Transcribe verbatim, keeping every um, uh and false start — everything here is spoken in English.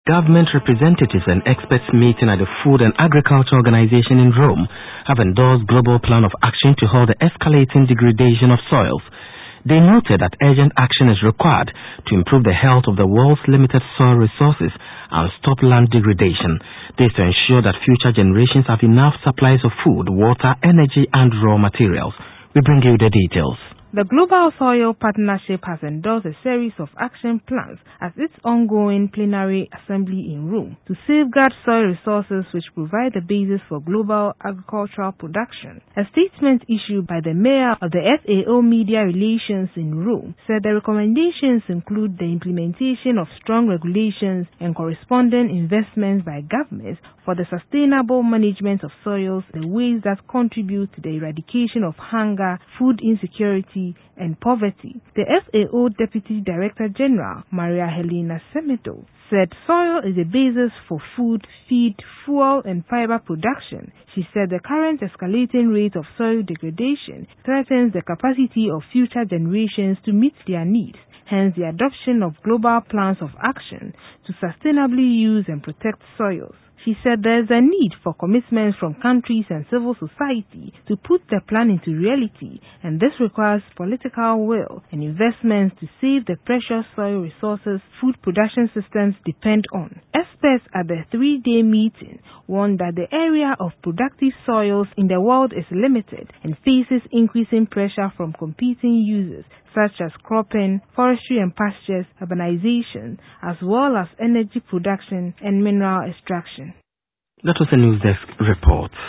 Government representatives and experts meeting at the Food and Agriculture Organization in Rome have endorsed global plan of action to halt the escalating degradation of soils. They noted that urgent action is required to improve the health of the world's limited soil resources and stop land degradation. This to ensure that future generations have enough supplies of food, water, energy and raw materials. We bring you the details. The Global Soil Partnership has endorsed a series of action plans at its ongoing plenary assembly in Rome to safeguard soil resources which provide the basis for global agricultural production. A statement issued by the mayor of the F A O Media Relations in Rome said the recommendations include the implementation of strong regulations and corresponding investments by governments for the sustainable management of soils in ways that contribute to the eradication of hunger, food insecurity, and poverty. The F A O Deputy Director General, Maria Helena Semedo, said soil is the basis for food, feed, fuel, and fiber production. She said the current escalating rate of soil degradation threatens the capacity of future generations to meet their needs. Hence, the adoption of global plans of action to sustainably use and protect soils. She said there is a need for commitments from countries and civil society to put the plan into reality, and this requires political will and investments to save the precious soil resources food production systems depend on. Experts at the three-day meeting warned that the area of productive soils in the world is limited and faces increasing pressure from competing users such as cropping, forestry and pastures, urbanization, as well as energy production and mineral extraction. That was a News Desk report.